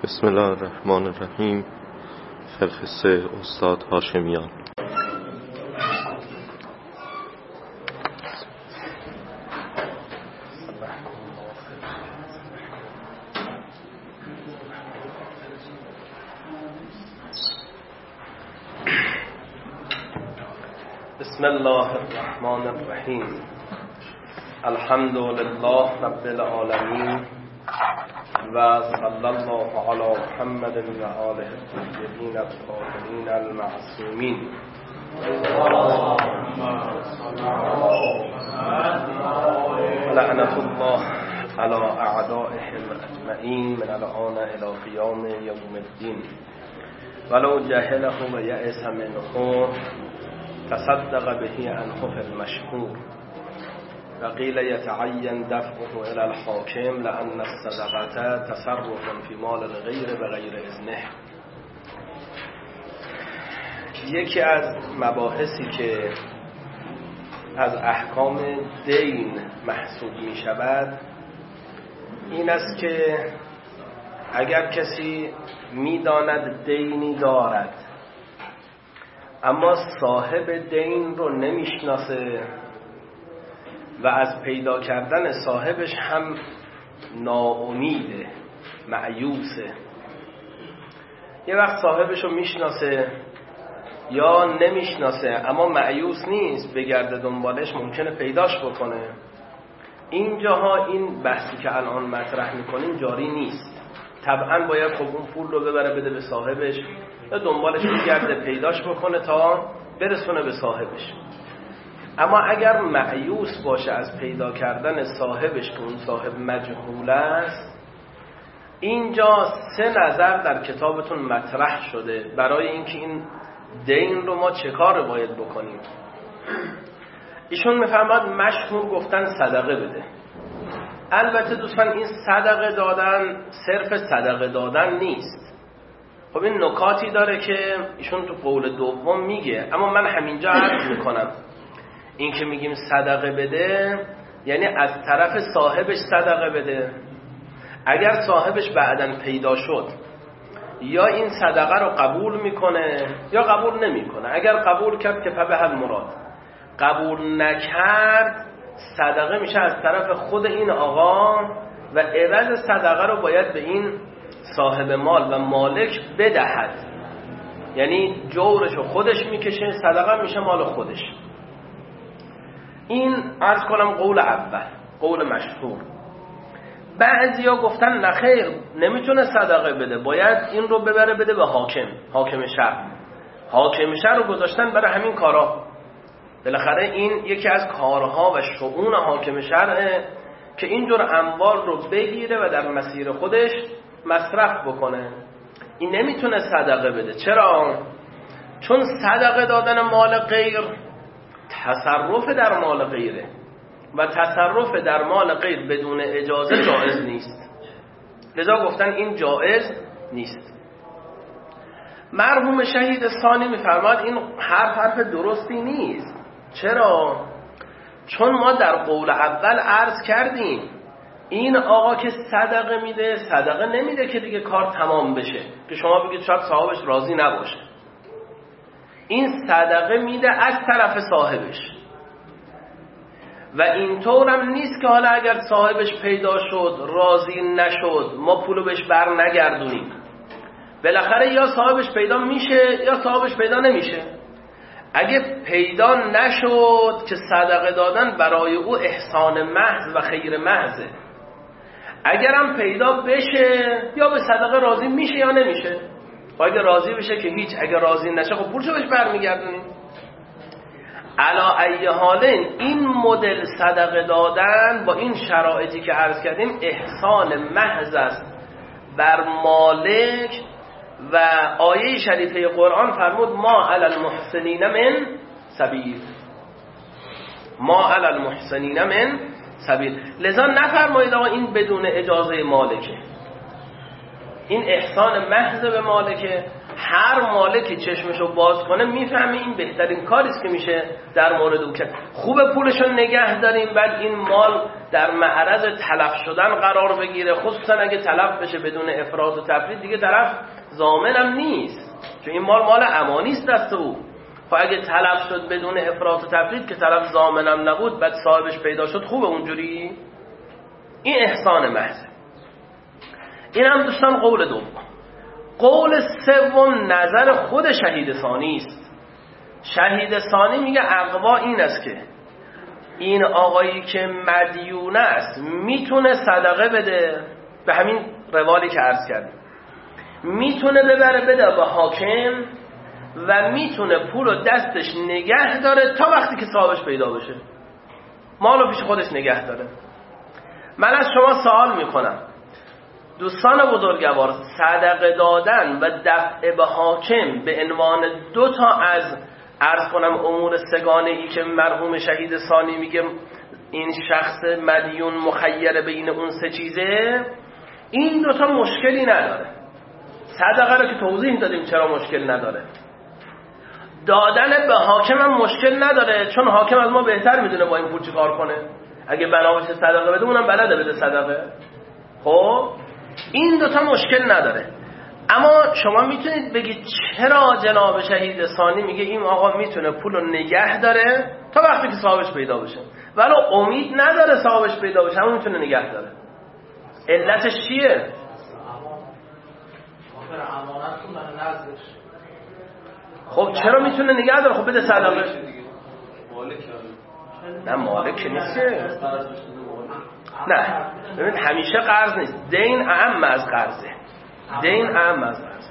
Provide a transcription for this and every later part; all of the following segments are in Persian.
بسم الله الرحمن الرحیم. فلخصه استاد هاشمیان. بسم الله الرحمن الرحیم. الحمد لله رب العالمین و صلی الله علی محمد و آله الطیبین الطاهرین المعصومین. لعنة الله علی اعدائهم اجمعین من الآن الی قیام یوم الدین. ولو جهله و یأس منه تصدق به عنه فی المشهور و قیل یتعین دفعه الى الحاکم لأن الصدقه تصرف فی مال الغیر بغیر اذنه. یکی از مباحثی که از احکام دین محسوب می شود این است که اگر کسی می داند دینی دارد اما صاحب دین رو نمیشناسه و از پیدا کردن صاحبش هم ناامیده، مایوسه. یه وقت صاحبش رو میشناسه یا نمیشناسه اما مایوس نیست، بگرده دنبالش، ممکنه پیداش بکنه. اینجاها این بحثی که الان مطرح میکنیم جاری نیست. طبعا باید خب اون پول رو ببره بده به صاحبش یا دنبالش بگرده پیداش بکنه تا برسونه به صاحبش. اما اگر مایوس باشه از پیدا کردن صاحبش که اون صاحب مجهول است، اینجا سه نظر در کتابتون مطرح شده برای اینکه این دین رو ما چه کار باید بکنیم. ایشون میفرماد مشهور گفتن صدقه بده. البته دوستان این صدقه دادن صرف صدقه دادن نیست. خب این نکاتی داره که ایشون تو قول دوم میگه، اما من همینجا عرض میکنم این که میگیم صدقه بده یعنی از طرف صاحبش صدقه بده. اگر صاحبش بعداً پیدا شد یا این صدقه رو قبول میکنه یا قبول نمیکنه. اگر قبول کرد که فبه المراد، قبول نکرد صدقه میشه از طرف خود این آقا و عوض صدقه رو باید به این صاحب مال و مالک بدهد. یعنی جورش رو خودش میکشه، صدقه میشه مال خودش. این عرض کنم قول اول، قول مشهور. بعضیا گفتن نخیر نمیتونه صدقه بده، باید این رو ببره بده به حاکم شهر. حاکم شهر رو گذاشتن برای همین کارا. بالاخره این یکی از کارها و شؤون حاکم شرعه که اینجور اموال رو بگیره و در مسیر خودش مصرف بکنه. این نمیتونه صدقه بده. چرا؟ چون صدقه دادن مال غیر تصرف در مال غیره و تصرف در مال غیر بدون اجازه جائز نیست. لذا گفتن این جائز نیست. مرحوم شهید ثانی میفرماد این حرف درستی نیست. چرا؟ چون ما در قول اول عرض کردیم این آقا که صدقه میده، صدقه نمیده که دیگه کار تمام بشه که شما بگید شاید صاحبش راضی نباشه. این صدقه میده از طرف صاحبش و اینطور هم نیست که حالا اگر صاحبش پیدا شد راضی نشد ما پولو بهش بر نگردونیم. بالاخره یا صاحبش پیدا میشه یا صاحبش پیدا نمیشه. اگه پیدا نشد که صدقه دادن برای او احسان محض و خیر محضه. اگرم پیدا بشه یا به صدقه راضی میشه یا نمیشه. و اگه راضی بشه که هیچ، اگه راضی نشه خب پولشو بهش برمیگردونیم. علا ای حالین این مدل صدقه دادن با این شرایطی که عرض کردیم احسان محض است بر مالک و آیه شریفه قرآن فرمود ما علی المحسنین من سبیل. ما علی المحسنین من سبیل. لذا نفرمایید آقا این بدون اجازه مالکه. این احسان محض به مالکه. هر مالکی چشمشو باز کنه میفهمه این بهترین کاریست که میشه در مورد او کرد. خوب پولشو نگه داریم، بعد این مال در معرض تلف شدن قرار بگیره، خصوصا اگه تلف بشه بدون افراط و تفرید، دیگه طرف ضامنم نیست، چون این مال امانیست دست او. خب اگه تلف شد بدون افراط و تفرید که طرف ضامنم نبود، بعد صاحبش پیدا شد، خوبه اونجوری؟ این احسان محض. این هم دوستان قول دوم. قول سوم نظر خود شهید ثانی است. شهید ثانی میگه اقوا این است که این آقایی که مدیون است میتونه صدقه بده، به همین روالی که عرض کردیم، میتونه ببره بده به حاکم و میتونه پولو دستش نگه داره تا وقتی که صاحبش پیدا بشه، مالو پیش خودش نگه داره. من از شما سوال میکنم دوستان بزرگوار، صدقه دادن و دفع به حاکم به عنوان 2 از عرض کنم امور سگانه ای که مرحوم شهید ثانی میگه این شخص مدیون مخیر بین اون 3 چیزه، این 2 مشکلی نداره. صدقه رو که توضیح دادیم چرا مشکل نداره. دادن به حاکم هم مشکل نداره، چون حاکم از ما بهتر میدونه با این پول چی کار کنه. اگه بنا باشه صدقه بده، اونم بلده بده صدقه. خب این 2 مشکل نداره. اما شما میتونید بگید چرا جناب شهید ثانی میگه این آقا میتونه پولو نگه داره تا وقتی که صاحبش پیدا بشه، ولی امید نداره صاحبش پیدا بشه، همون میتونه نگه داره. علتش چیه؟ خب چرا میتونه نگه داره؟ خب بده صدقه. نه مالک نیست. نه ببین همیشه قرض نیست، دین اهم از قرضه. دین اهم از قرض.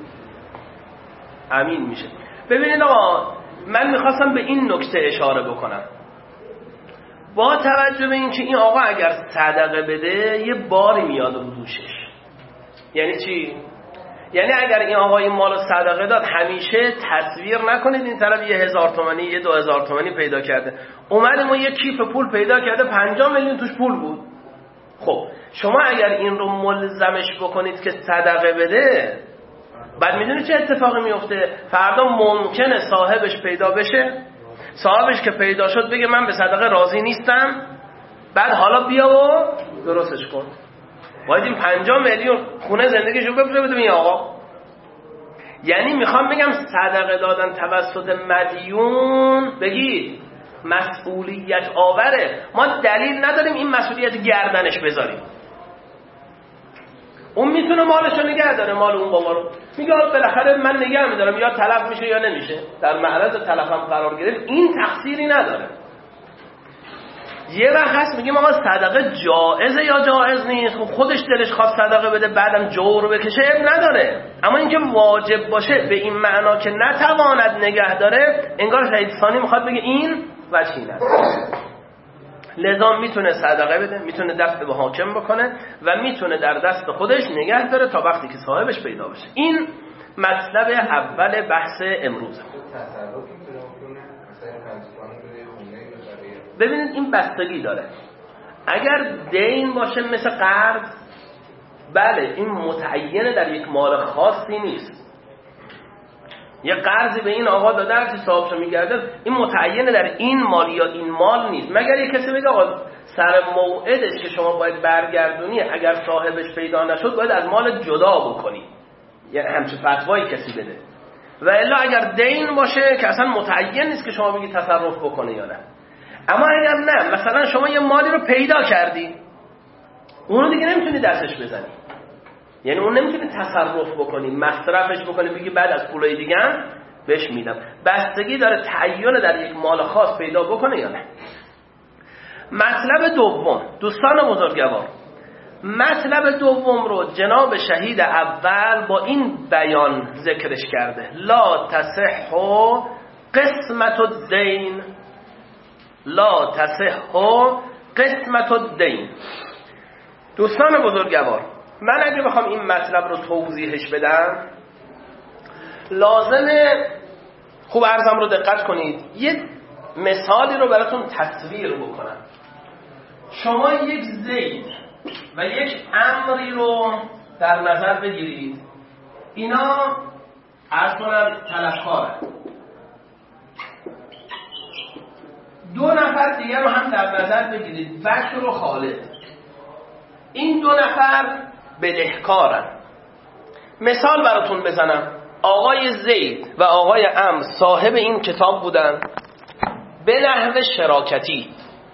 امین میشه. ببینید آقا، من میخواستم به این نکته اشاره بکنم. با توجه به اینکه این آقا اگر صدقه بده یه باری میاد رو دوشش. یعنی چی؟ یعنی اگر این آقا این مالو صدقه داد، همیشه تصویر نکنید این طرف 1000 تومانی 2000 تومانی پیدا کرده، اومد ما یه کیف پول پیدا کرده 50 میلیون توش پول بود. خب شما اگر این رو ملزمش بکنید که صدقه بده، بعد میدونید چه اتفاقی میفته؟ فردا ممکنه صاحبش پیدا بشه، صاحبش که پیدا شد بگه من به صدقه راضی نیستم، بعد حالا بیا و درستش کن. باید این 50 میلیون خونه زندگیشو بفره بده این آقا. یعنی میخوام بگم صدقه دادن توسط مدیون بگید مسئولیت آوره. ما دلیل نداریم این مسئولیت گردنش بذاریم. اون میتونه مالشو نگه داره، مال اون بابا رو میگه بالاخره من نگه میدارم، یا تلف میشه یا نمیشه، در معرض تلف هم قرار گرفت، این تقصیری نداره. یه وقت هست میگیم آقا صدقه جائزه یا جائز نیست، خودش دلش خواست صدقه بده بعدم جور بکشه نداره. اما اینکه واجب باشه به این معنا که نتواند نگه داره، انگار شهید ثانی میخواد بگه این وجهی نداره. لذا میتونه صدقه بده، میتونه دفع به حاکم بکنه و میتونه در دست خودش نگه داره تا وقتی که صاحبش پیدا بشه. این مطلب اول بحث امروز. ببینید این بستگی داره. اگر دین باشه مثل قرض، بله این متعینه در یک مال خاصی نیست. یه قرضی به این آقا داده هرچی صاحبشو میگرده، این متعینه در این مال یا این مال نیست، مگر یه کسی بگه آقا سر موعدش که شما باید برگردونی، اگر صاحبش پیدا نشد باید از مال جدا بکنی، یعنی همچه فتوایی کسی بده. و الا اگر دین باشه که اصلا متعین نیست که شما بگی تصرف بکنه یا نه. اما اگر نه، مثلا شما یه مالی رو پیدا کردی، اونو دیگه نمیتونی دستش بزنی، یعنی اون نمیتونی تصرف بکنی، مصرفش بکنی بگی بعد از پولای دیگه هم بهش میدم. بستگی داره تعین در یک مال خاص پیدا بکنه یا نه. مطلب دوم دوستان بزرگوار، مطلب دوم رو جناب شهید اول با این بیان ذکرش کرده: لا تصح قسمت الدین، لا تصح قسمت الدین. دوستان بزرگوار، من اگه بخوام این مطلب رو توضیحش بدم، لازمه خوب عرضم رو دقت کنید، یه مثالی رو براتون تصویر بکنم. شما یک زید و یک امری رو در نظر بگیرید اینا عرض کنم طلبکارن. 2 نفر دیگر رو هم در نظر بگیرید، بکر و خالد. این 2 نفر بدهکارن. مثال براتون بزنم، آقای زید و آقای عمرو صاحب این کتاب بودن به نحو شراکتی.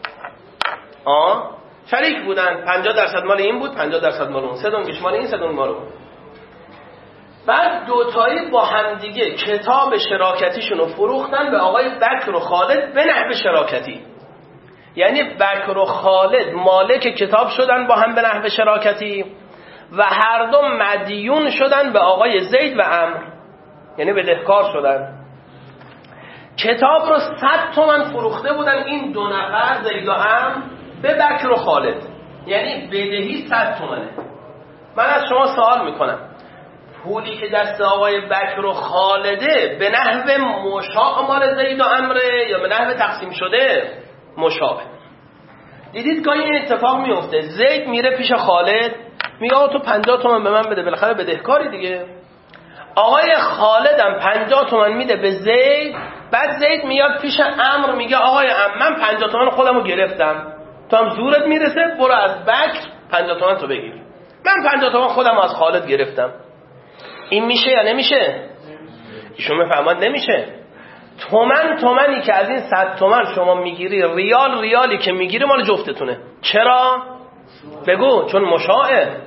شریک بودن، 50% مال این بود، 50% مال اون، 3 دونگش مال این، 3 دونگ مال اون. بعد دوتایی با هم دیگه کتاب شراکتیشون رو فروختن به آقای بکر و خالد به نحو شراکتی. یعنی بکر و خالد مالک کتاب شدن با هم به نحو شراکتی و هر دو مدیون شدن به آقای زید و عمرو، یعنی بدهکار شدن. کتاب رو 100 تومن فروخته بودن این 2 نفر زید و عمرو به بکر و خالد، یعنی بدهی 100 تومنه. من از شما سوال میکنم، پولی که دست آقای بکر و خالده به نحو مشابه مال زید و عمره یا به نحو تقسیم شده؟ مشابه. دیدید گاهی این اتفاق میفته، زید میره پیش خالد میگه آقا تو 50 تومن به من بده، بالاخره بدهکاری دیگه. آقای خالد هم 50 تومن میده به زید، بعد زید میاد پیش عمرو میگه آقای عمرو من 50 تومن خودمو گرفتم، تو هم زورت میرسه برو از بکر 50 تومن تو بگیر، من 50 تومن خودمو از خالد گرفتم. این میشه یا نمیشه؟ ایشون میفهمد نمیشه. تومنی که از این 100 تومن شما میگیری، ریالی که میگیری مال جفتتونه. چرا؟ بگو. چون مشاعه.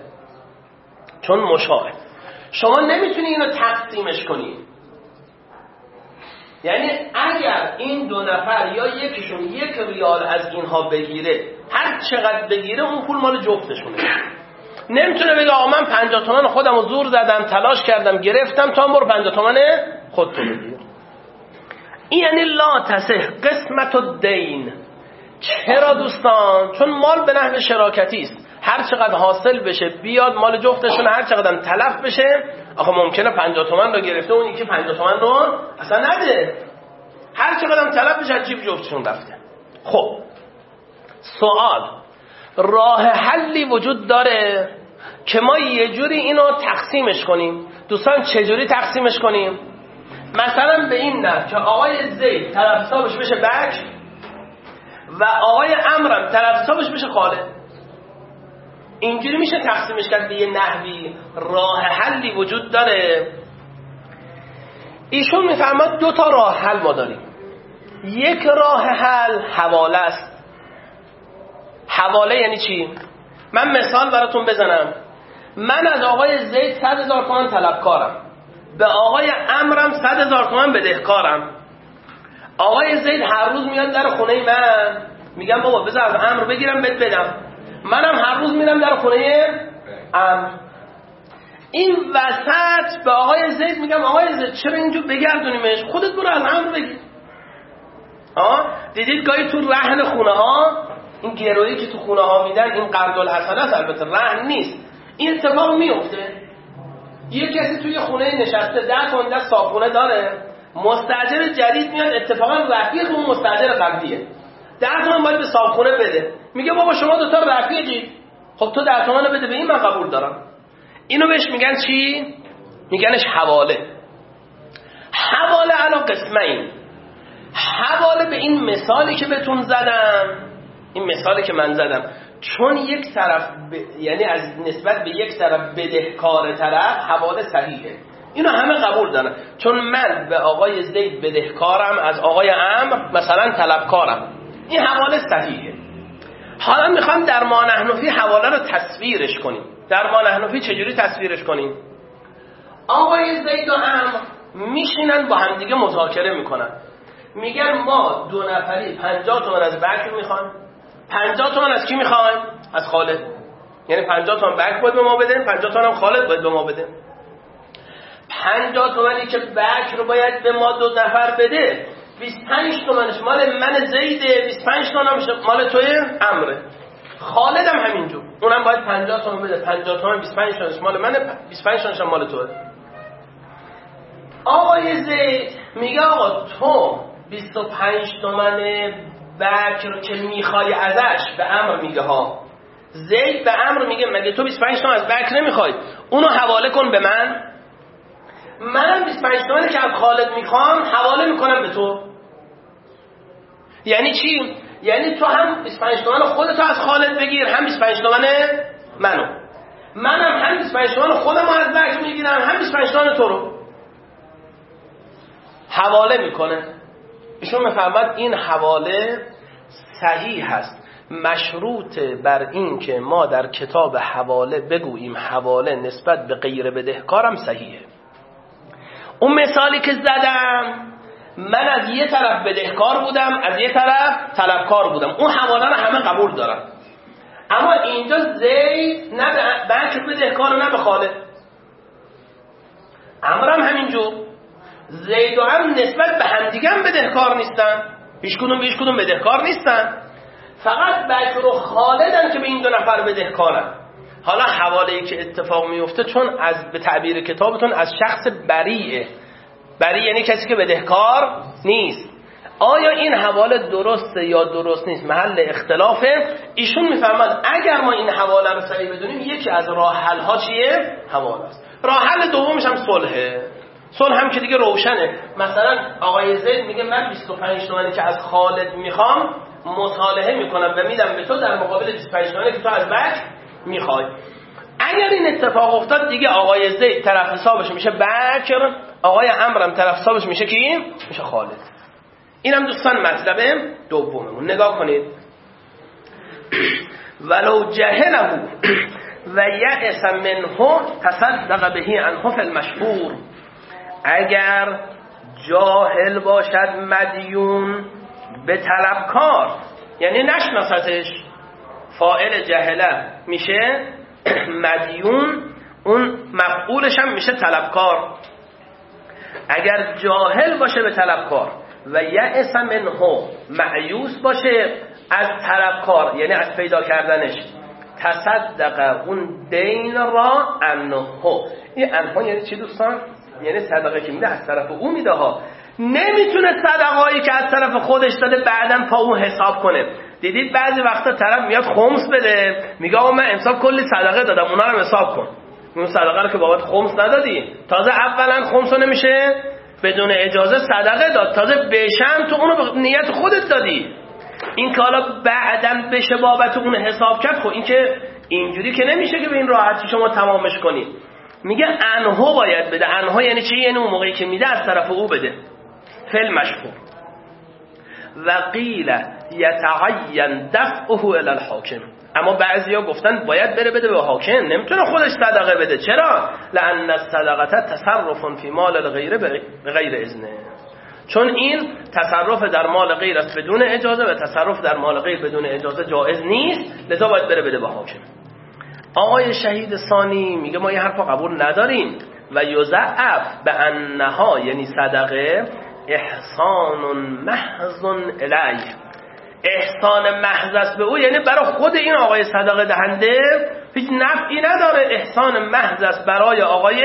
شما نمیتونی اینو تقسیمش کنی. یعنی اگر این 2 نفر یا یکیشون 1 ریال از اینها بگیره، هر چقدر بگیره اون پول مال جفتشونه. نمیتونه بگه آقا من 50 تومن خودم رو زور زدم تلاش کردم گرفتم، تو هم برو 50 تومن خودتو بگیر. این یعنی لا تصح قسمت الدین. چرا دوستان؟ چون مال به نحو شراکتی است، هر چقدر حاصل بشه بیاد مال جفتشون، هر چقدر تلف بشه. آخه ممکنه 50 تومن رو گرفته اون یکی 50 تومن رو اصلا نده، هر چقدر تلف بشه جیب جفتشون رفته. خب سوال، راه حلی وجود داره که ما یه جوری اینو تقسیمش کنیم. دوستان چجوری تقسیمش کنیم؟ مثلا به این نه که آقای زید طرف حسابش بشه بکر و آقای عمرو هم طرف حسابش بشه خالد. اینجوری میشه تقسیمش کرد به یه نحوی. راه حلی وجود داره. ایشون میفرماد 2 تا راه حل ما داریم. یک راه حل حواله است. حواله یعنی چی؟ من مثال براتون بزنم. من از آقای زید 100,000 تومان طلبکارم، به آقای عمرو 100,000 تومان بدهکارم. آقای زید هر روز میاد در خونه من، میگم بابا بذار از عمرو بگیرم بهت بدم. منم هر روز میرم در خونه عمرو. این وسط به آقای زید میگم آقای زید چرا اینجور بگردونیمش، خودت برو از عمرو بگیر. دیدید گاهی تو رهن خونه ها، این گرویی که تو خونه ها میدن این قرض الحسنه است، البته رهن نیست. این اتفاق میفته، یه کسی توی خونه نشسته 10 تومن دست صابخونه داره، مستاجر جدید میاد اتفاقا رفیق اون مستاجر قبلیه، 10 تومن باید به صابخونه بده. میگه بابا شما 2 تا رفیقی، خب تو 10 تومن بده به این، من قبول دارم. اینو بهش میگن چی؟ میگنش حواله. حواله علی قسمین. حواله به این مثالی که بهتون زدم، این مثالی که من زدم، چون یک طرف یعنی از نسبت به یک طرف بدهکار طرف حواله صحیحه، اینو همه قبول دارن. چون من به آقای زید بدهکارم، از آقای عمرو مثلا طلبکارم، این حواله صحیحه. حالا میخوام در ما نحن فی حواله رو تصویرش کنیم. در ما نحن فی چجوری تصویرش کنیم؟ آقای زید و عمرو میشینن با هم دیگه مذاکره میکنن، میگن ما 2 نفری 50 تومن از بکر میخوایم، 50 تومن از کی میخوایم؟ از خالد. یعنی 50 تومن بکر باید به ما بده، 50 تومن هم خالد باید به ما بده. 50 تومنی که بکر رو باید به ما 2 نفر بده، 25 تومنش مال من زیده، 25 تومنش مال توی عمره. خالد هم همینجور، اونم باید 50 تومن بده، 50 تومن 25 تومنش مال منه، 25 تومنش مال توه. آقای زید میگه آقا تو 25 تومن بکر که میخوای ازش، به عمرو میگه ها، زید به عمرو میگه مگه تو 25 تومن از بکر نمیخوای؟ اونو حواله کن به منم 25 تومانی که از خالد میخوام حواله میکنم به تو. یعنی چی؟ یعنی تو هم 25 تومان خودتو از خالد بگیر، هم 25 تومان منم هم 25 تومان خودمو از بک میگیرم، هم 25 تومان تو رو حواله میکنه. ایشون میفرماد این حواله صحیح هست، مشروط بر این که ما در کتاب حواله بگوییم حواله نسبت به غیر بدهکارم صحیحه. اون مثالی که زدم من از یه طرف بدهکار بودم، از یه طرف طلبکار بودم، اون حواله رو همه قبول دارن، اما اینجا زید نه به بک بدهکار و نه به خالد. عمرم همینجور، زید و عمرو نسبت به همدیگه هم بدهکار نیستن، هیچ کدوم بدهکار نیستن، فقط بکر و خالدن که به این دو نفر بدهکارن. حالا حواله‌ای که اتفاق میفته چون از به تعبیر کتابتون از شخص بریئه، بری یعنی کسی که بدهکار نیست. آیا این حواله درسته یا درست نیست محل اختلافه. ایشون میفرماد اگر ما این حواله رو صحیح بدونیم یکی از راه حل ها چیه؟ حواله است. راه حل دومش هم صلحه. صلح هم که دیگه روشنه. مثلا آقای زید میگه من 25 تومانی که از خالد میخوام مصالحه میکنم و میدم به تو در مقابل 25 تومانی که تو از بکر میخوای. اگر این اتفاق افتاد دیگه آقای زید طرف حسابش میشه بکر، آقای عمرو هم طرف حسابش میشه کی؟ میشه خالد. اینم دوستان مطلب دوممون. نگاه کنید. ولو جهله و یأس منه تصدق به عنه فی المشهور. اگر جاهل باشد مدیون به طلبکار، یعنی نشناستش، فاعل جهله میشه مدیون، اون مفعولش هم میشه طلبکار. اگر جاهل باشه به طلبکار و یأس منه، مایوس باشه از طلبکار یعنی از پیدا کردنش، تصدق اون دین را عنه. این عنه یعنی چی دوستان؟ یعنی صدقه که میده از طرف او میده ها، نمیتونه صدقه‌ای که از طرف خودش داده بعداً پا اون حساب کنه. دیدید بعضی وقتا طرف میاد خمس بده، میگه آقا من امسال کلی صدقه دادم اونا رو حساب کن. اون صدقه رو که بابت خمس ندادی، تازه اولا خمس رو نمیشه بدون اجازه صدقه داد، تازه بشم تو اونو به نیت خودت دادی. این که حالا بعداً بشه بابت اون حساب کرد، خب این که اینجوری که نمیشه که به این راحتی شما تمامش کنی. میگه عنه باید بده. عنه یعنی چی؟ یعنی اون موقعی که میده از طرف او بده. فعل مشهور. و قیل یتعین دفعه الی الحاکم. اما بعضیا گفتن باید بده به حاکم، نمیتونه خودش صدقه بده. چرا؟ لان الصدقه تصرف فی مال الغیر بغیر اذنه. چون این تصرف در مال غیر است بدون اجازه و تصرف در مال غیر بدون اجازه جایز نیست، لذا باید بده به حاکم. آقای شهید ثانی میگه ما یه حرفا قبول نداریم و یضعف به انها، یعنی صدقه احسان محض الیه، احسان محض است به او، یعنی برای خود این آقای صدقه دهنده هیچ نفعی نداره، احسان محض است برای آقای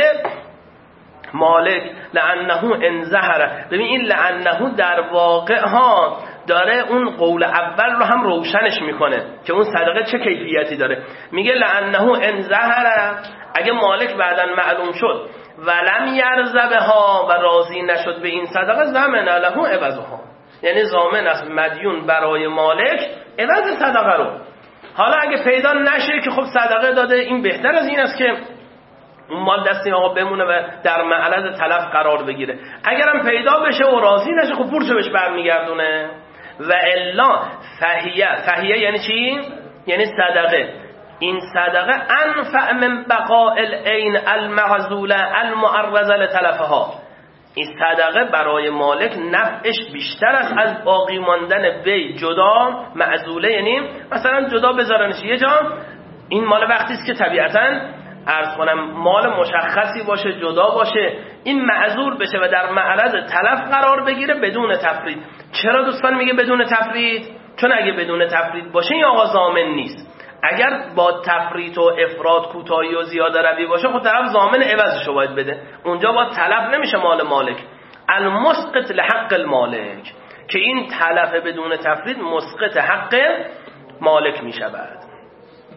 مالک. لعنه انزهره. ببین این لعنه در واقع ها داره اون قول اول رو هم روشنش میکنه که اون صدقه چه کیفیتی داره. میگه لعنه انزهره، اگه مالک بعداً معلوم شد ولم یرزبها و راضی نشد به این صدقه، ضمن له عوضها، یعنی ضامن است مدیون برای مالک عوض صدقه رو. حالا اگه پیدا نشه که خب صدقه داده، این بهتر از این است که اون مال دست این آقا بمونه و در معرض تلف قرار بگیره. اگرم پیدا بشه و راضی نشه خب پولشو بهش برمیگردونه. و الا فهیه یعنی چی؟ یعنی صدقه. این صدقه انفع من بقاء العین المعزوله المعرضه لتلفها. این صدقه برای مالک نفعش بیشتر است از باقی ماندن بی جدا معزوله، یعنی مثلا جدا بذارنش یه جا. این مال وقتی است که طبیعتاً عرض کنم مال مشخصی باشه، جدا باشه، این معذور بشه و در معرض تلف قرار بگیره بدون تفرید. چرا دوستان میگه بدون تفرید؟ چون اگه بدون تفرید باشه این آقا ضامن نیست. اگر با تفرید و افراد کوتاهی و زیاده روی باشه خود طرف ضامن عوضشو باید بده، اونجا با تلف نمیشه مال مالک. المسقط لحق المالک، که این تلف بدون تفرید مسقط حق مالک میشود.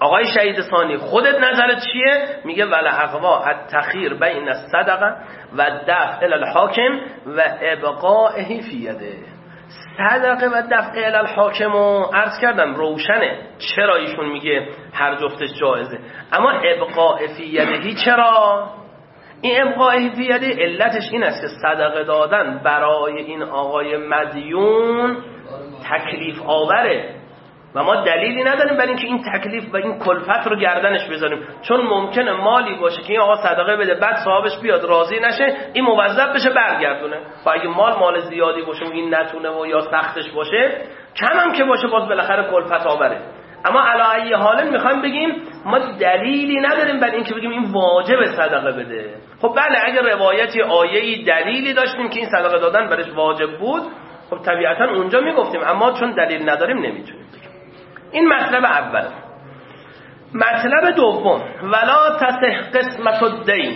آقای شهید ثانی خودت نظرت چیه؟ میگه ولعقوا التخیر بین الصدقه و دفع الی الحاکم و ابقائه فی یده. صدقه و دفع الی الحاکم رو عرض کردم روشنه چرا ایشون میگه هر جفتش جایزه، اما ابقاء فی یده چرا؟ این ابقاء فی یده علتش این است که صدقه دادن برای این آقای مدیون تکلیف آوره و ما دلیلی نداریم برای اینکه این تکلیف و این کلفت رو گردنش بذاریم، چون ممکنه مالی باشه که این آقا صدقه بده بعد صاحبش بیاد راضی نشه این موظف بشه برگردونه، و اگه مال زیادی باشه و این نتونه و یا سختش باشه کم هم که باشه باز بالاخره کلفت آوره. اما علی ای حال میخوایم بگیم ما دلیلی نداریم برای اینکه بگیم این واجب صدقه بده. خب بله اگر روایتی آیه‌ای دلیلی داشتیم که این صدقه دادن برش واجب بود خب طبیعتا اونجا میگفتیم، اما چون دلیل نداریم نمیتونیم. این مطلب اول. مطلب دوم ولا تصح قسمت الدین،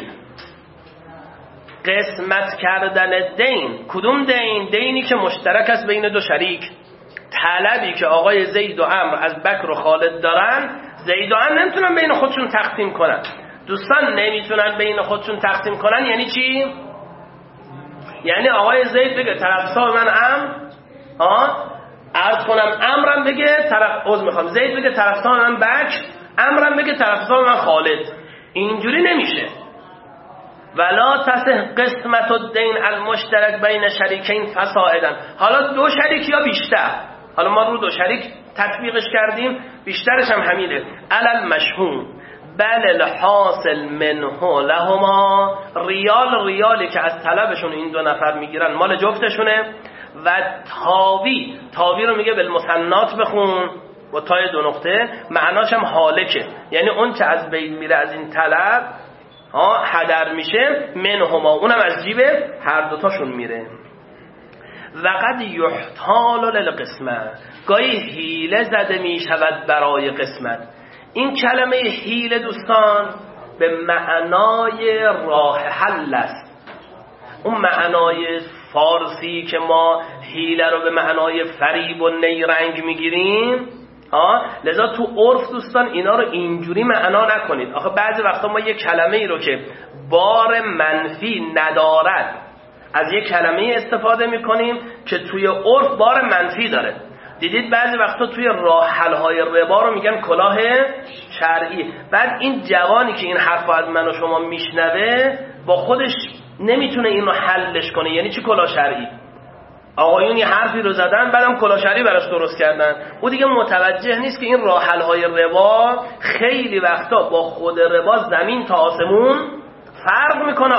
قسمت کردن دین. کدوم دین؟ دینی که مشترک است بین دو شریک. طلبی که آقای زید و عمرو از بکر و خالد دارن، زید و عمرو نمیتونن بین خودشون تقسیم کنن. دوستان نمیتونن بین خودشون تقسیم کنن یعنی چی؟ یعنی آقای زید بگه طرفسا من عرض کنم عمرم بگه زید بگه طرفدار من بکر، عمرم بگه طرفدار من خالد. اینجوری نمیشه. ولا تصح قسمت الدین المشترک بین شریکین فصاعدا. حالا دو شریک یا بیشتر، حالا ما رو دو شریک تطبیقش کردیم، بیشترش هم همینه. علل مشهور بل الحاصل منه لهما، ریالی که از طلبشون این دو نفر میگیرن مال جفتشونه. و تاوی رو میگه بالمثنات بخون با تای دو نقطه، معناش هم حالکه، یعنی اون چه از بین میره از این طلب هدر میشه منهما، اونم از جیب هر دوتاشون میره. و قد یحتال للقسمت، گاهی حیله زده میشود برای قسمت. این کلمه حیله دوستان به معنای راه حل است. اون معنای فارسی که ما حیله رو به معنای فریب و نیرنگ میگیریم، لذا تو عرف دوستان اینا رو اینجوری معنا نکنید. آخه بعضی وقتا ما یک کلمه ای رو که بار منفی ندارد از یک کلمه استفاده میکنیم که توی عرف بار منفی داره. دیدید بعضی وقتا توی راه حل‌های ربا رو میگن کلاه شرعی. بعد این جوانی که این حرفو از من و شما میشنوه با خودش نمیتونه این رو حلش کنه. یعنی چی کلاه شرعی؟ آقایون یه حرفی رو زدن بعدم کلاه شرعی براش درست کردن، او دیگه متوجه نیست که این راه حل‌های ربا خیلی وقتا با خود ربا زمین تا آسمون فرق میکنه.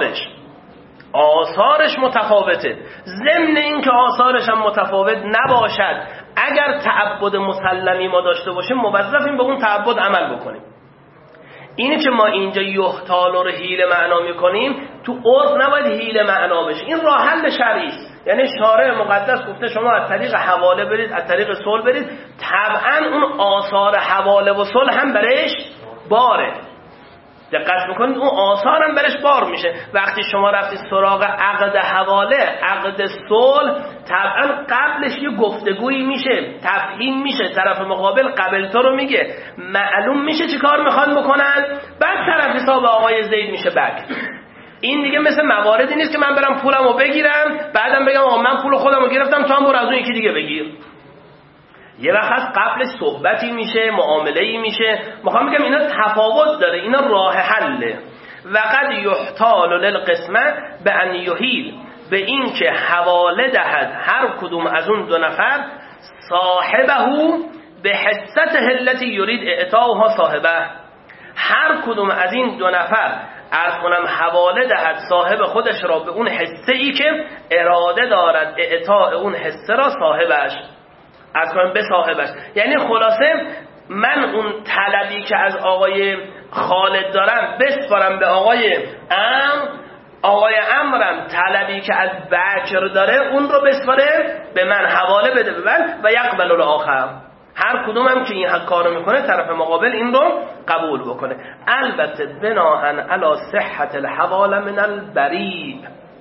آثارش متفاوته. ضمن این که آثارش هم متفاوت نباشد، اگر تعبد مسلمی ما داشته باشیم موظفیم به اون تعبد عمل بکنیم. اینی که ما اینجا یحتال رو حیله معنا میکنیم تو عرف نباید حیله معنا بشه. این راه حل شرعی است. یعنی شارع مقدس گفته شما از طریق حواله برید، از طریق صلح برید، طبعا اون آثار حواله و صلح هم برش باره. دقت بکنید اون آثار هم برش بار میشه. وقتی شما رفتید سراغ عقد حواله، عقد صلح، طبعا قبلش یه گفتگویی میشه، تفهیم میشه، طرف مقابل قبل تو رو میگه، معلوم میشه چی کار میخوان بکنن، بعد طرف حساب آقای زید میشه بک. این دیگه مثل مواردی نیست که من برم پولمو بگیرم بعدم بگم آقا من پول خودمو گرفتم تو هم برو از اون یکی دیگه بگیر. یه وقت از قبلش صحبتی میشه، معامله‌ای میشه. میخوام بگم اینا تفاوت داره، اینا راه حله. و قد یحتال للقسمه به ان یحیل، به این که حواله دهد هر کدوم از اون دو نفر صاحبه به حصته التي یرید اعطاها صاحبه. هر کدوم از این دو نفر عرض کنم حواله دهد صاحب خودش را به اون حصه ای که اراده دارد اعطاء اون حصه را صاحبش، از کنم به صاحبش. یعنی خلاصه من اون طلبی که از آقای خالد دارم بسپارم به آقای عمرو، آقای عمرم طلبی که از بکر داره اون رو بسپاره به من، حواله بده به من. و یقبل الاخر، هر کدوم هم که این کارو میکنه طرف مقابل این رو قبول بکنه. البته بناهن علی صحت الحواله من البریء،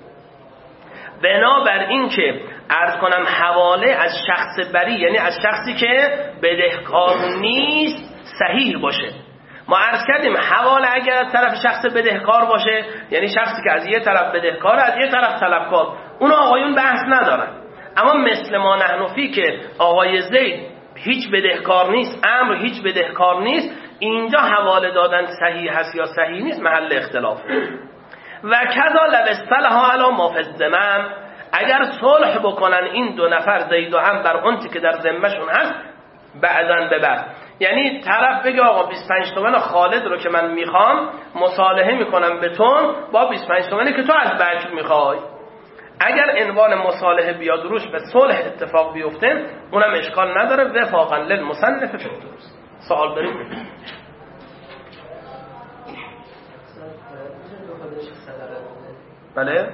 بنابر این که عرض کنم حواله از شخص بری، یعنی از شخصی که بدهکار نیست، صحیح باشه. ما عرض کردیم حواله اگر طرف شخص بدهکار باشه، یعنی شخصی که از یه طرف بدهکار از یه طرف طلبکار، اون آقایون بحث ندارن. اما مثل ما نحنفی که آقای زید هیچ بدهکار نیست، عمرو هیچ بدهکار نیست، اینجا حواله دادن صحیح هست یا صحیح نیست محل اختلاف. و کذا لو اصطلحا علی ما فی الذمم، اگر صلح بکنن این دو نفر زید و عمرو بر اونتی که در ذمه‌شون هست بعدن به بعد، یعنی طرف بگه آقا 25 تومن خالد رو که من میخوام مصالحه میکنم به تون با 25 تومنی که تو از بکر میخوای، اگر عنوان مصالحه بیاد روش به صلح اتفاق بیفته اونم اشکال نداره. وفاقا للمصنف فی الدروس. سوال داریم؟ بله.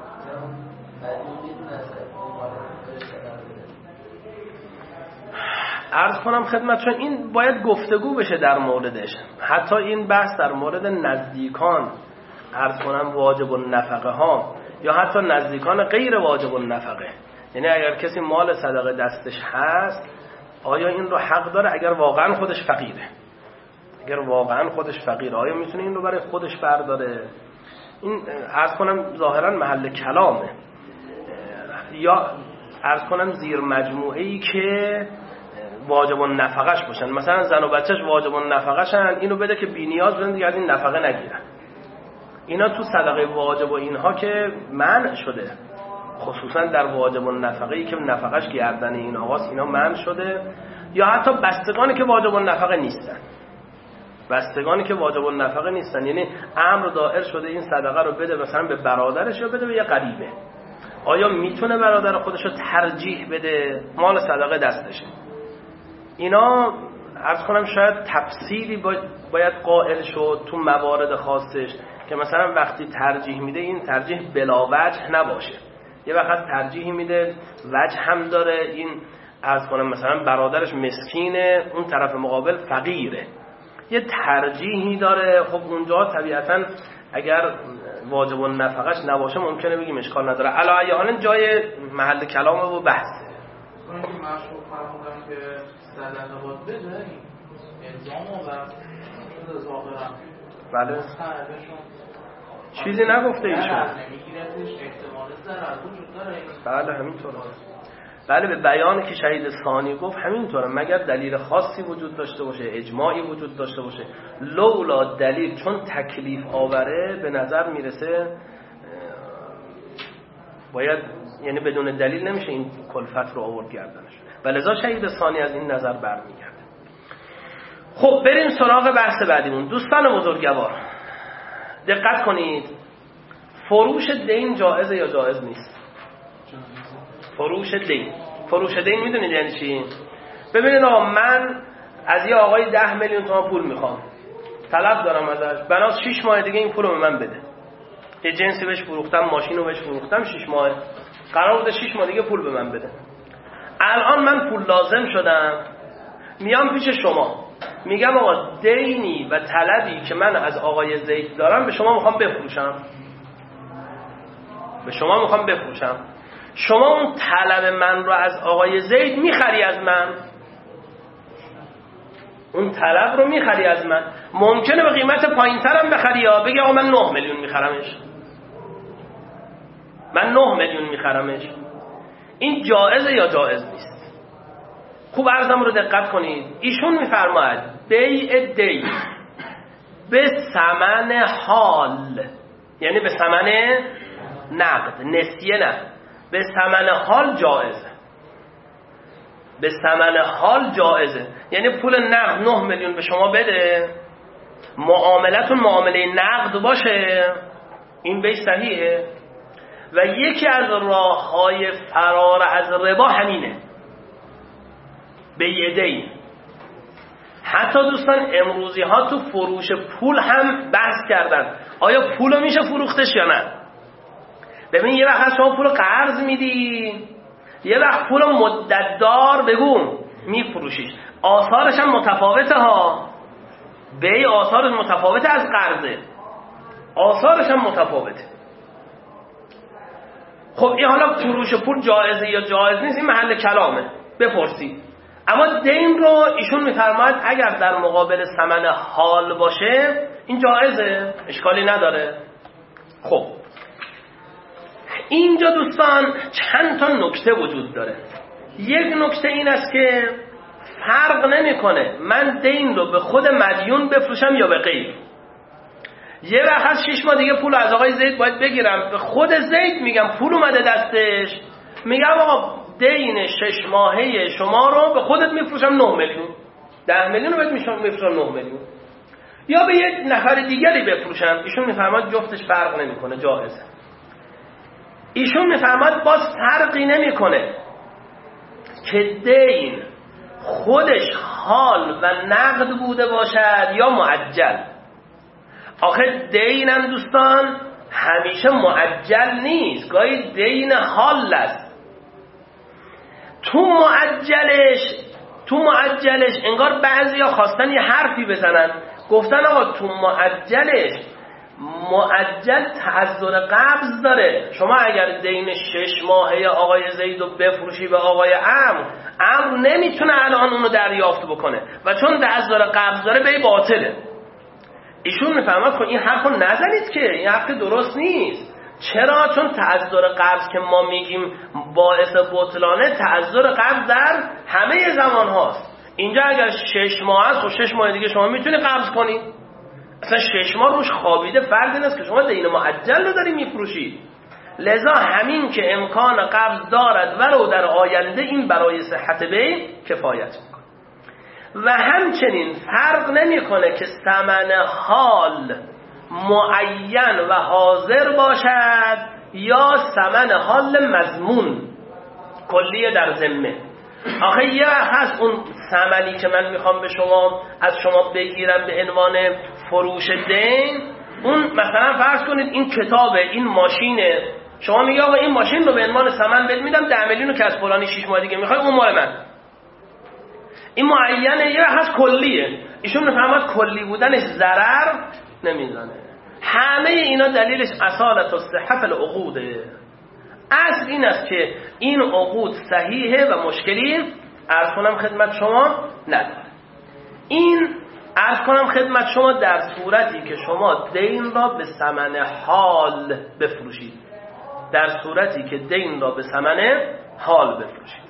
عرض کنم خدمتشون این باید گفتگو بشه در موردش. حتی این بحث در مورد نزدیکان عرض کنم واجب النفقه ها یا حتی نزدیکان غیر واجب النفقه، یعنی اگر کسی مال صدقه دستش هست آیا این رو حق داره اگر واقعا خودش فقیره؟ اگر واقعا خودش فقیره آیا میتونه این رو برای خودش برداره؟ این عرض کنم ظاهرا محل کلامه، یا عرض کنم زیر مجموعه ای که واجب النفقش باشن، مثلا زن و بچهش واجب النفقشن، اینو بده که بی نیاز بزن دیگه از این نفقه نگیرن. اینا تو صدقه واجب و اینها که منع شده، خصوصا در واجب النفقه ای که نفقش گردن این آقاست اینا منع شده. یا حتی بستگانی که واجب النفقه نیستن، بستگانی که واجب النفقه نیستن، یعنی امر دائر شده این صدقه رو بده مثلا به برادرش یا بده به یه قریبه، آیا میتونه برادر خودش رو ترجیح بده؟ مال صدقه دستشه. اینا عرض کنم شاید تفصیلی باید قائل شد تو موارد خاصش که مثلا وقتی ترجیح میده این ترجیح بلا وجه نباشه، یه وقت ترجیحی میده وجه هم داره، این عرض کنم مثلا برادرش مسکینه اون طرف مقابل فقیره، یه ترجیحی داره. خب اونجا طبیعتا اگر واجب النفقش نباشه ممکنه بگیم اشکال نداره. علی ای حال جای محل کلامه و بحثه. اون که مشروع فرمودن که صدقه باید بده این الزامو و ظاهرا بله چیزی نگفته ایشون. بله همینطوره. بله به بیانی که شهید ثانی گفت همینطوره، مگر دلیل خاصی وجود داشته باشه، اجماعی وجود داشته باشه. لولا دلیل چون تکلیف آوره به نظر میرسه باید، یعنی بدون دلیل نمیشه این کلفت رو آورد گردنش، ولذا شهید ثانی از این نظر برمیگرده. خب بریم سراغ بحث بعدیمون. دوستان بزرگوار دقت کنید، فروش دین جایزه یا جایز نیست؟ فروش دین میدونید یعنی چی؟ ببینید آقا من از یه آقای 10 میلیون تومان پول میخوام، طلب دارم ازش، بناس 6 ماه دیگه این پول رو به من بده. یه جنسی بهش فروختم، ماشین رو بهش فروختم، 6 ماه قرار بوده 6 ماه دیگه پول به من بده. الان من پول لازم شدم، میام پیش شما میگم آقا دینی و طلبی که من از آقای زید دارم به شما میخوام بفروشم. شما اون طلب من رو از آقای زید میخری از من، اون طلب رو میخری از من، ممکنه به قیمت پایین ترم بخری یا بگی آقا من 9 میلیون میخرمش. این جایزه یا جایز نیست؟ خوب عرضم رو دقت کنید. ایشون میفرماید بیع دی به ثمن حال، یعنی به ثمن نقد، نسیه نه، به ثمن حال جایزه. یعنی پول نقد 9 میلیون به شما بده، معاملتون معامله نقد باشه، این بیع صحیحه. و یکی از راه‌های فرار از ربا همینه، بیع دی. حتی دوستان امروزی ها تو فروش پول هم بحث کردن آیا پول میشه فروختش یا نه. ببین یه وقت شما پول قرض میدی، یه وقت پول مدت دار بگو میفروشیش، آثارش هم متفاوته ها، بیع آثارش متفاوته از قرضه، آثارش هم متفاوته. خب این حالا فروش پول جایزه یا جایز نیست، این محل کلامه، بپرسید. اما دین رو ایشون میفرماید اگر در مقابل ثمن حال باشه این جایزه، اشکالی نداره. خب اینجا دوستان چند تا نکته وجود داره. یک نکته این است که فرق نمیکنه من دین رو به خود مدیون بفروشم یا به غیر. یه وقت از 6 ماه دیگه پول از آقای زید باید بگیرم، به خود زید میگم پول اومده دستش، میگم آقا دین 6 ماهه شما رو به خودت میفروشم 9 میلیون، 10 میلیون رو بهت میفروشم 9 میلیون، یا به یک نفر دیگری بفروشم. ایشون میفرماد جفتش فرق نمیکنه، جایزه. ایشون میفرماد باز فرقی نمیکنه که دین خودش حال و نقد بوده باشد یا معجل. آخه دینم دوستان همیشه معجل نیست، گاهی دین حال است. تو معجلش انگار بعضیا خواستن یه حرفی بزنن، گفتن آقا تو معجل تعذر قبض داره. شما اگر دین 6 ماهه آقای زید رو بفروشی به آقای عمرو نمیتونه الان اونو دریافت بکنه و چون تعذر قبض داره به باطله. ایشون میفهمد که این حرفو نزنید که این حرف درست نیست. چرا؟ چون تعذر قبض که ما میگیم باعث بطلانه، تعذر قبض در همه زمان هاست. اینجا اگر 6 ماه است و 6 ماه دیگه شما میتونی قبض کنید. اصلا 6 ماه روش خوابیده، فرض نیست که شما دین معجل رو داری میفروشید. لذا همین که امکان قبض دارد ولو در آینده، این برای صحت بیع کفایت میکنه. و همچنین فرق نمیکنه که ثمن حال معین و حاضر باشد یا ثمن حال مضمون کلیه در ذمه. آخه یه وقت هست اون ثمنی که من میخوام به شما از شما بگیرم به عنوان فروش دین، اون مثلا فرض کنید این کتابه، این ماشینه، شما میگی آقا این ماشین رو به عنوان ثمن بهت میدم 10 میلیون رو که از فلانی 6 ماه دیگه میخوای، اون مال من. این معینه. یه وقت هست کلیه، ایشون میفهمد کلی بودنش ضرر نمیزنه. همه اینا دلیلش اصالت و صحت العقوده. اصل این است که این عقود صحیحه و مشکلی عرض کنم خدمت شما نداره. این عرض کنم خدمت شما در صورتی که شما دین را به ثمن حال بفروشید، در صورتی که دین را به ثمن حال بفروشید.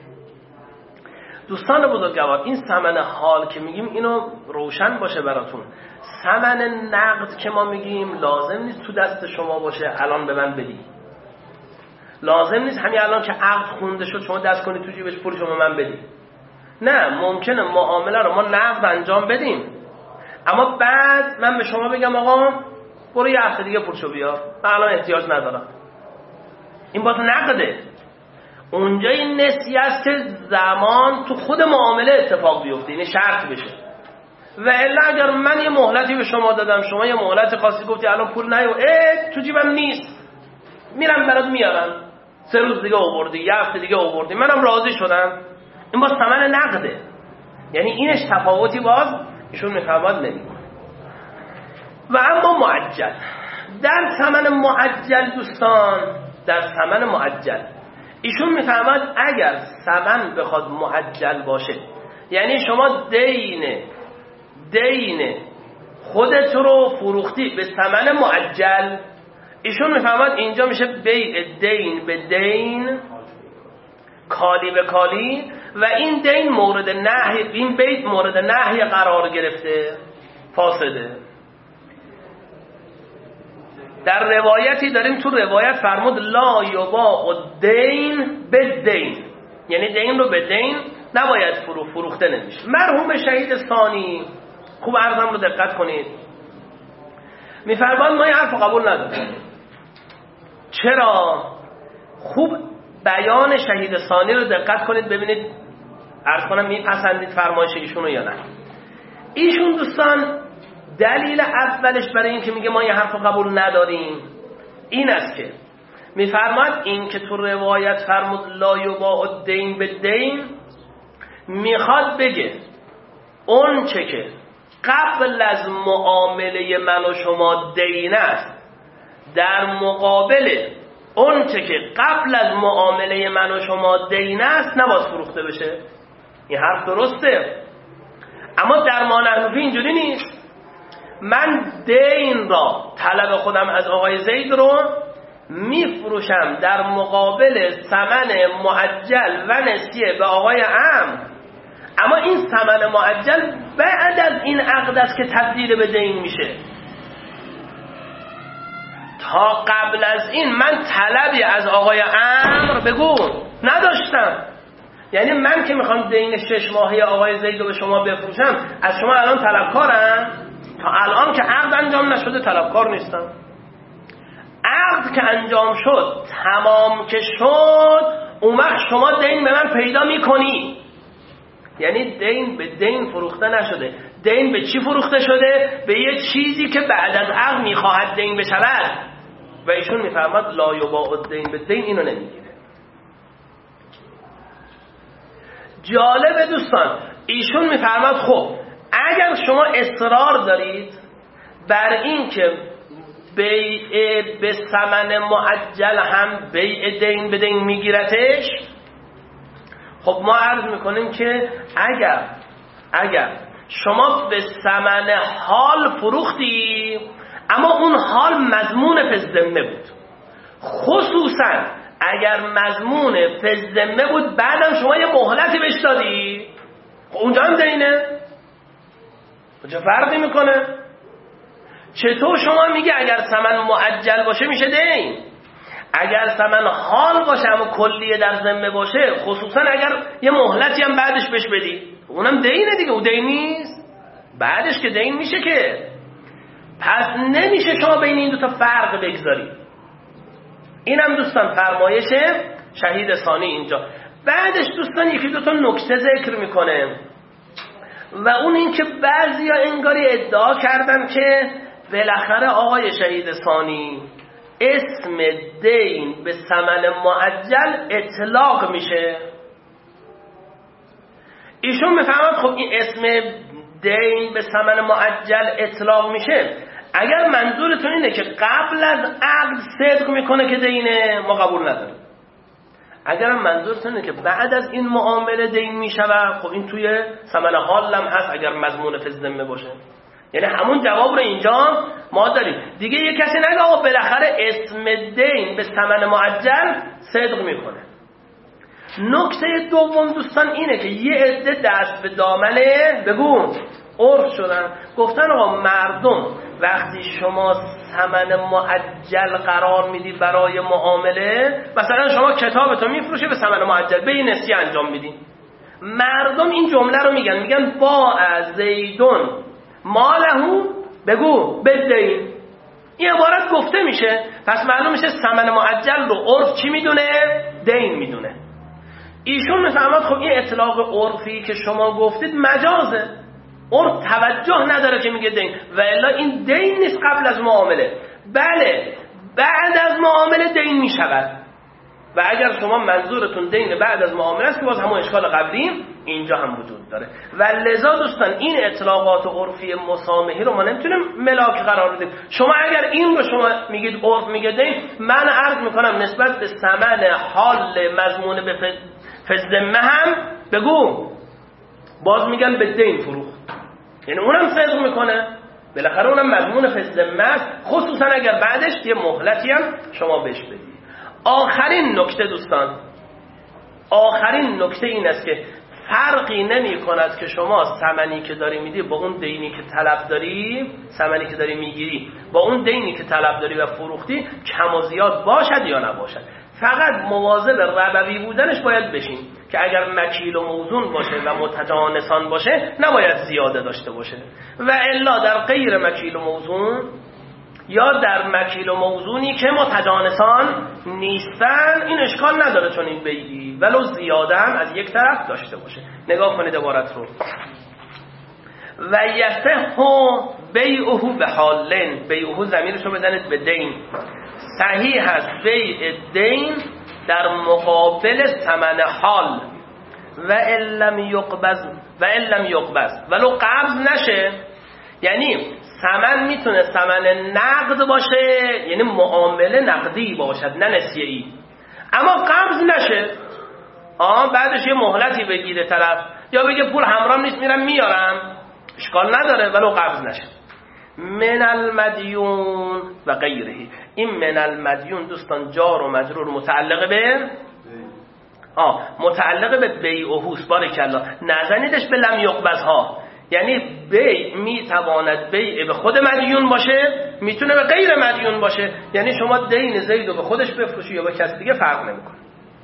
دوستان بزرگوار، این ثمن حال که میگیم اینو روشن باشه براتون. ثمن نقد که ما میگیم لازم نیست تو دست شما باشه الان به من بدی، لازم نیست همین الان که عقد خونده شد شما دست کنید تو جیبش پول شما من بدی. نه، ممکنه معامله رو ما نقد انجام بدیم اما بعد من به شما بگم آقا برو یه هفته دیگه پولشو بیار، من الان احتیاج ندارم. این باز نقده. اونجا این نسیه است که زمان تو خود معامله اتفاق بیفته، این شرط بشه. و الا اگر من یه مهلتی به شما دادم، شما یه مهلت خاصی گفتی الان پول نیو، تو جیبم نیست، میرم برات میارم، 3 روز دیگه آوردی، یه هفته دیگه آوردی، منم راضی شدم، این باز ثمن نقده. یعنی اینش تفاوتی باز ایشون میفهمد نمیکنه. و اما معجل، در ثمن معجل دوستان، در ثمن معجل ایشون میفهمد اگر ثمن بخواد معجل باشه، یعنی شما دین خودت رو فروختی به ثمن معجل، ایشون میفهمد اینجا میشه بیع دین به دین، کالی به کالی، و این دین مورد نهی، این بیع مورد نهی قرار گرفته، فاسده. در روایتی داریم، تو روایت فرمود لا یباع الدین بالدین، یعنی دین رو به دین نباید فروخته نمیشه. مرحوم شهید ثانی، خوب عرضم رو دقت کنید، میفرمان ما این حرف قبول نداریم. چرا؟ خوب بیان شهید ثانی رو دقت کنید ببینید عرض کنم میپسندید فرمایش ایشونو یا نه. ایشون دوستان دلیل اولش برای این که میگه ما این حرف رو قبول نداریم این است که میفرماد این که تو روایت فرمود لا یباع الدین بالدین، میخواد بگه اون چه که قبل از معامله من و شما دین است، در مقابل اون چه که قبل از معامله من و شما دین است نباید فروخته بشه. این حرف درسته، اما در ما نحن فی اینجوری نیست. من دین را، طلب خودم از آقای زید رو میفروشم در مقابل ثمن معجل و نسیه به آقای عمرو، اما این ثمن معجل بعد از این عقد است که تبدیل به دین میشه. تا قبل از این من طلبی از آقای عمرو بگو نداشتم. یعنی من که میخوام دین 6 ماهه آقای زید رو به شما بفروشم، از شما الان طلبکارم؟ تا الان که عقد انجام نشده طلبکار نیستم. عقد که انجام شد، تمام که شد، اون وقت شما دین به من پیدا میکنی. یعنی دین به دین فروخته نشده. دین به چی فروخته شده؟ به یه چیزی که بعد از عقد میخواهد دین بشود. و ایشون میفرماد لا یباع الدین به دین، اینو نمیگیره. جالب دوستان، ایشون میفرماد خب اگر شما اصرار دارید بر این که بیع به ثمن معجل هم بیع دین به دین میگیرتش، خب ما عرض میکنیم که اگر شما به ثمن حال فروختی، اما اون حال مضمون فی‌الذمه بود، خصوصا اگر مضمون فی‌الذمه بود بعدم شما یه مهلتی بهش دادی، خب اونجا هم دینه. چه فرقی میکنه؟ چطور شما میگه اگر ثمن معجل باشه میشه دین، اگر ثمن حال باشه اما کلیه در ذمه باشه، خصوصا اگر یه مهلتی هم بعدش بهش بدی، اونم دینه دیگه. اون دین نیست؟ بعدش که دین میشه که. پس نمیشه شما بین این دوتا فرق بگذاری. اینم دوستان فرمایش شهید ثانی اینجا. بعدش دوستان یکی دوتا نکته ذکر میکنه و اون این که بعضی ها انگاری ادعا کردن که بالاخره آقای شهید ثانی اسم دین به ثمن معجل اطلاق میشه. ایشون میفهمد خب این اسم دین به ثمن معجل اطلاق میشه، اگر منظورتون اینه که قبل از عقد صدق میکنه که دینه، ما قبول نداریم. اگر منظورتون اینه که بعد از این معامله دین میشود، خب این توی ثمن حال هم هست اگر مضمون فی‌الذمه باشه. یعنی همون جواب رو اینجا ما داریم دیگه. یه کسی نگه آقا بالاخره اسم دین به ثمن معجل صدق میکنه. نکته دوم دوستان اینه که یه عده دست به دامنه بگو عرف شدن، گفتن آقا مردم وقتی شما ثمن معجل قرار میدی برای معامله، مثلا شما کتابتو میفروشه به ثمن معجل به این نسیه انجام میدی، مردم این جمله رو میگن با زیدون مالهو بگو بدین. این عبارت گفته میشه، پس معلوم میشه ثمن معجل رو عرف چی میدونه؟ دین میدونه. ایشون میفهمد خب این اطلاق عرفی که شما گفتید مجازه، عرف توجه نداره که میگه دین، و الا این دین نیست قبل از معامله. بله بعد از معامله دین میشود، و اگر شما منظورتون دین بعد از معامله است که باز همون اشکال قبلی اینجا هم وجود داره. و لذا دوستان این اطلاقات عرفی مسامحی رو ما نمیتونیم ملاک قرار بدیم. شما اگر این رو شما میگید عرف میگه دین، من عرض میکنم نسبت به ثمن حال مضمون به فی‌الذمه هم بگو باز میگن به دین فروخت، یعنی اونم صدق میکنه، بالاخره اونم مضمون فی‌الذمه است، خصوصا اگر بعدش یه مهلتی هم شما بهش بدید. آخرین نکته دوستان، آخرین نکته این است که فرقی نمی کند که شما ثمنی که داری میدی با اون دینی که طلب داری، ثمنی که داری میگیری با اون دینی که طلب داری و فروختی کم و زیاد باشد یا نباشد، فقط مواظب ربوی بودنش باید بشین که اگر مکیل و موزون باشه و متجانسان باشه نباید زیاده داشته باشه، و الا در غیر مکیل و موزون یا در مکیل و موزونی که متجانسان نیستن این اشکال نداره چون این بیعی ولو زیاده هم از یک طرف داشته باشه. نگاه کنید عبارت رو، و یصح بیعه به حالین، بیعه ضمیرش رو بزنید به دین، صحیح هست بیع دین در مقابل ثمن حال، و ان لم یقبض ولو قبض نشه، یعنی ثمن میتونه ثمن نقد باشه، یعنی معامله نقدی باشد نه نسیه‌ای، اما قبض نشه، بعدش یه مهلتی بگیره طرف، یا بگه پول همراهم نیست میرم میارم، اشکال نداره ولو قبض نشه. من المدیون و غیره. این من المدیون دوستان جار و مجرور متعلق به متعلق به بیعهوست. بارکالله، نزنیدش به لم یقبضها. یعنی بیع میتواند بیع به خود مدیون باشه، میتونه به غیر مدیون باشه. یعنی شما دین زید رو به خودش بفروشی یا به کسی دیگه فرق نمیکنه.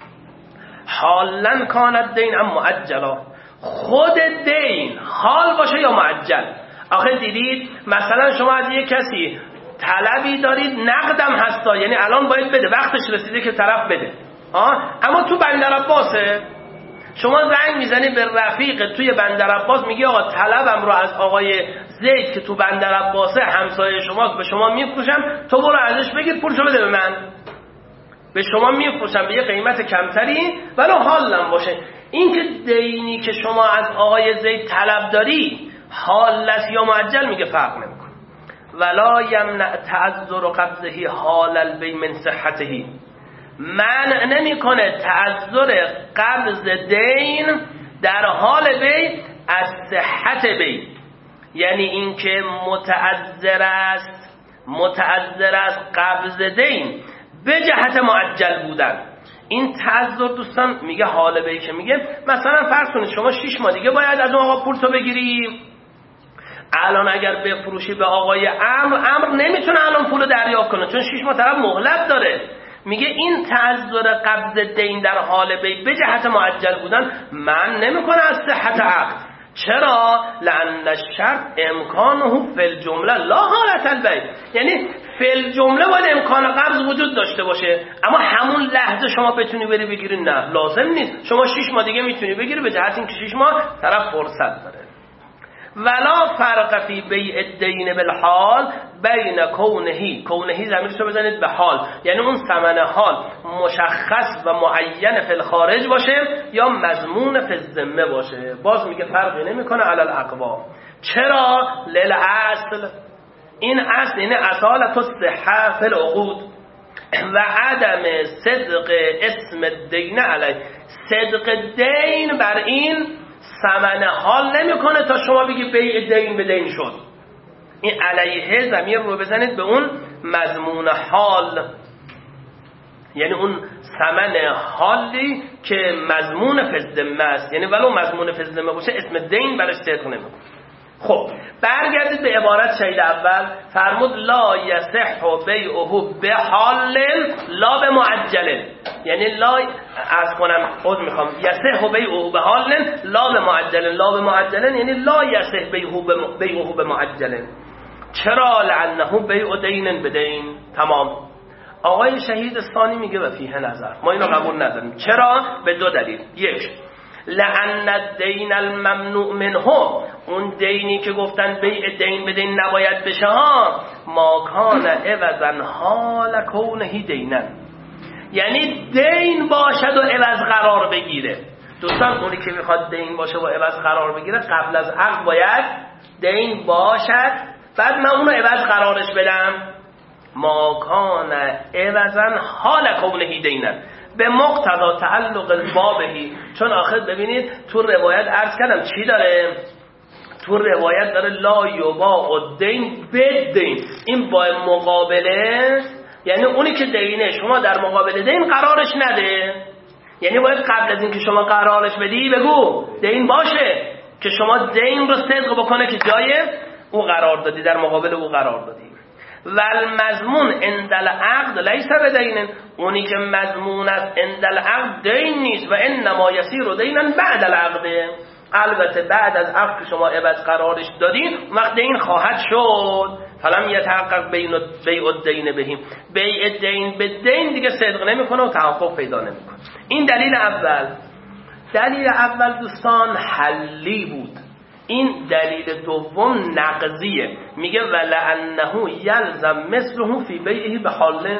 حالا کانت دین ام معجلا، خود دین حال باشه یا معجل. آخه دیدید مثلا شما از یک کسی طلبی دارید نقدم هستا، یعنی الان باید بده، وقتش رسیده که طرف بده، اما تو بندر عباسه. شما زنگ میزنی به رفیق توی بندر عباس میگی آقا طلبم رو از آقای زید که تو بندر عباسه همسایه شماست به شما میفروشم، تو برو ازش بگیر پولشو بده به من، به شما میفروشم به یه قیمت کمتری ولو حالم باشه. این که دینی که شما از آقای زید طلب داری حال است یا معجل میگه فرق نمیکنه. ولا یمنع تعذر قبضه حال البی من صحته، منع نمیکنه تعذر قبض دین در حال بی از صحت بی. یعنی اینکه متعذر است قبض دین به جهت معجل بودن. این تعذر دوستان میگه حال بی که میگه مثلا فرض کنید شما 6 ماه دیگه باید از اون آقا پول تو بگیری، الان اگر بفروشی به آقای امر نمیتونه الان پولو دریافت کنه چون 6 ماه طرف مهلت داره. میگه این تعذر قبض دین در حال بی به جهت معجل بودن من نمیکنه از صحت عقد. چرا؟ لأن الشرط امکانه فی الجمله لا حالت البی. یعنی فی الجمله باید امکان قبض وجود داشته باشه، اما همون لحظه شما بتونی بری بگیری نه، لازم نیست. شما 6 ماه دیگه میتونی بگیری به جهت اینکه 6 ماه طرف فرصت داره. ولا فرق فی بیع الدین بالحال بین کونهی ضمیرش رو بزنید به حال، یعنی اون ثمن حال مشخص و معین فی الخارج باشه یا مضمون فی الذمه باشه. باز میگه فرقی نمیکنه علی الاقوا. چرا؟ للاصل، این اصل یعنی اصالت الصحه فی العقود و عدم صدق اسم الدین علی. صدق دین بر این ثمن حال نمیکنه تا شما بگی بیع دین به دین شد. این علیه ضمیر رو بزنید به اون مضمون حال، یعنی اون ثمن حالی که مضمون فی الذمه است، یعنی ولو مضمون فی الذمه باشه اسم دین برش صدق نمیکنه. خب برگردید به عبارت شهید اول، فرمود لا یصح بیعه به حال لا به معجل. یعنی لا از کنم خود میخوام یصح بیعه به حال لا به معجل. لا به معجل یعنی لا یصح بیعه به معجل. چرا؟ لعنه بیع دین بدین. تمام. آقای شهید ثانی میگه و فیه نظر، ما اینو قبول نداریم. چرا؟ به دو دلیل. یک، لأن الدین الممنوع منه، اون دینی که گفتن بیع دین به دین نباید بشه ها، ما کان عوضا حال کونه دینا، یعنی دین باشد و عوض قرار بگیره. دوستان اونی که میخواد دین باشه و عوض قرار بگیره قبل از عقد باید دین باشد، بعد من اونو عوض قرارش بدم. ما کان عوضا حال کونه دینا به مقتضا تعلق البابهی. چون آخر ببینید تو روایت عرض کردم چی داره؟ تو روایت داره لا یباع الدین بدین. این با مقابله، یعنی اونی که دینه شما در مقابل دین قرارش نده، یعنی باید قبل از این که شما قرارش بدی بگو دین باشه که شما دین رو صدق بکنه که جای او قرار دادی، در مقابل او قرار دادی. والمضمون عند العقد لیس بدین، اونی که مضمون است عند العقد دین نیست و انما یصیر دینا بعد العقد. البته بعد از عقد که شما عوض قرارش دادین وقت دین خواهد شد. فلم یتحقق بیع الدین بهیم، بیع دین به دین دیگه صدق نمیکنه و تحقق پیدا نمیکنه. این دلیل اول. دلیل اول دوستان حلی بود. این دلیل دوم نقضیه. میگه ولعنه یلزم مثله فی بیعه به حاله.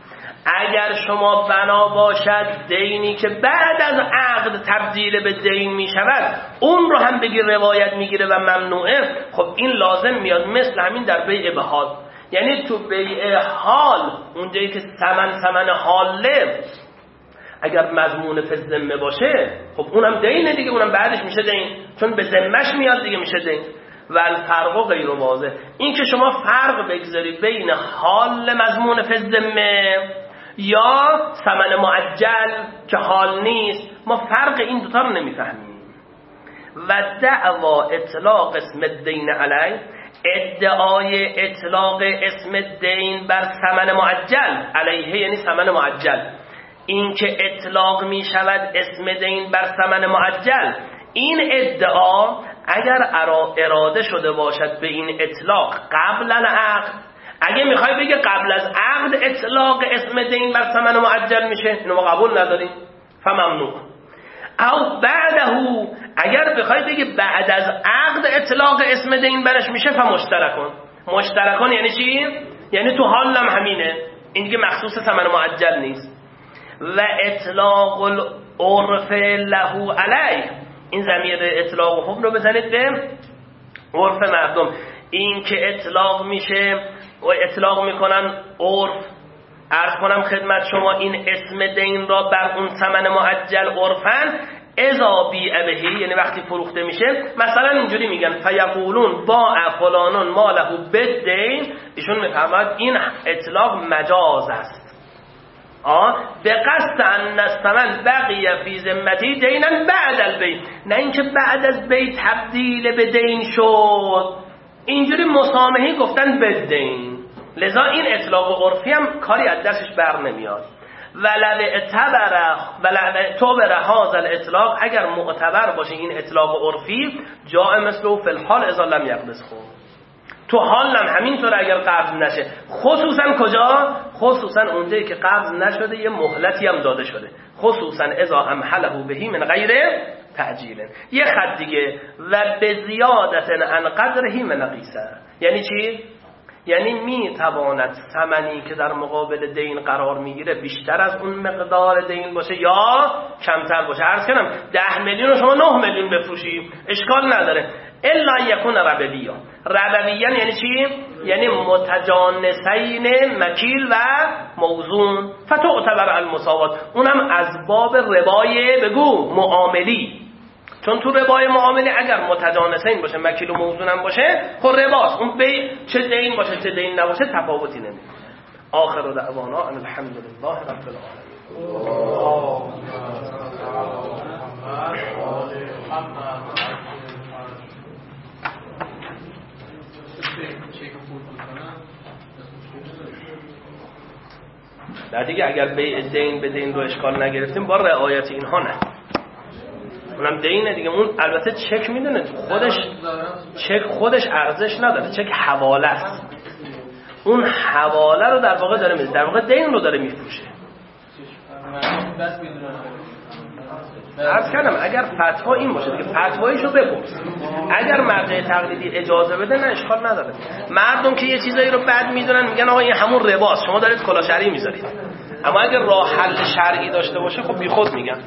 اگر شما بنا باشد دینی که بعد از عقد تبدیل به دین میشود اون رو هم بگیر روایت میگیره و ممنوعه، خب این لازم میاد مثل همین در بیع به حال. یعنی تو بیع حال اونجایی که ثمن حاله اگر مضمون فی الذمه باشه خب اونم دینه دیگه، اونم بعدش میشه دین، چون به ذمهش میاد دیگه میشه دین. و الفرق غیر واضح، این که شما فرق بگذاری بین حال مضمون فی الذمه یا ثمن معجل که حال نیست، ما فرق این دوتا رو نمیفهمیم. و دعوا اطلاق اسم الدین علی، ادعای اطلاق اسم دین بر ثمن معجل علیه یعنی ثمن معجل، این که اطلاق می شود اسم دین بر ثمن معجل، این ادعا اگر اراده شده باشد به این اطلاق قبل العقد، اگه میخوای بگه قبل از عقد اطلاق اسم دین بر ثمن معجل میشه، اینو ما قبول نداریم، فممنوع. او بعده، اگر بخوای بگه بعد از عقد اطلاق اسم دین برش میشه، فمشترکون. مشترکون یعنی چی؟ یعنی تو حالم همینه، این دیگه مخصوص ثمن معجل نیست. و اطلاق العرف له علی، این ضمیر اطلاق و حکم رو بزنید به عرف مردم، این که اطلاق میشه و اطلاق میکنن عرف. عرض کنم خدمت شما این اسم دین را بر اون ثمن معجل عرفن اذا بیع بهی، یعنی وقتی فروخته میشه، مثلا اینجوری میگن فیقولون باع فلانون ماله بالدین، ایشون میفهمد این اطلاق مجاز است، به قصد ان الثمن بقی فی ذمتی دینا بعد البیع، نه اینکه بعد از بیع تبدیل به دین شد، اینجوری مسامحی گفتن بدین. لذا این اطلاق عرفی هم کاری از دستش بر نمیاد. ولو اعتبر هذا الاطلاق، اگر معتبر باشه این اطلاق عرفی، جاء مثله فی الحال اذا لم یقبض خود، تو حال هم همینطور اگر قبض نشه، خصوصا کجا؟ خصوصا اونجایی که قبض نشده یه مهلتی هم داده شده، خصوصا اذا امحله بهی من غیر تعجیل. یه خط دیگه، و به زیادت عن قدره من قیسه، یعنی چی؟ یعنی می تواند ثمنی که در مقابل دین قرار میگیره بیشتر از اون مقدار دین باشه یا کمتر باشه. عرض کردم 10 میلیون رو شما 9 میلیون بفروشی اشکال نداره، الا یکون ربویا. ربویا یعنی چی؟ یعنی متجانسین مکیل و موزون، فتعتبر المساوات، اونم از باب ربای بگو معاملی، چون تو ربای معامله اگر متجانسین باشه مکیل و موزونم باشه خب رباست، اون بی چه دین باشه چه دین نباشه تفاوتی نمیکنه. آخر دعوانا ان الحمد لله رب العالمین. در دیگه اگر بیع دین به دین رو اشکال نگرفتیم با رعایت اینها نه، اونم دینه دیگه، اون البته چک میدونه خودش ارزش نداره، چک حواله است، اون حواله رو در واقع داره میده، در واقع دین رو داره میفروشه. عرض کردم اگر فتوا این باشه دیگه فتوایشو بپرس، اگر مرجع تقلیدی اجازه بده نه اشکال نداره. مردم که یه چیزایی رو بد میدونن میگن آقا این همون رباست، شما دارید کلا شرعی میذارید، اما اگر راه حل شرعی داشته باشه خب بیخود میگن.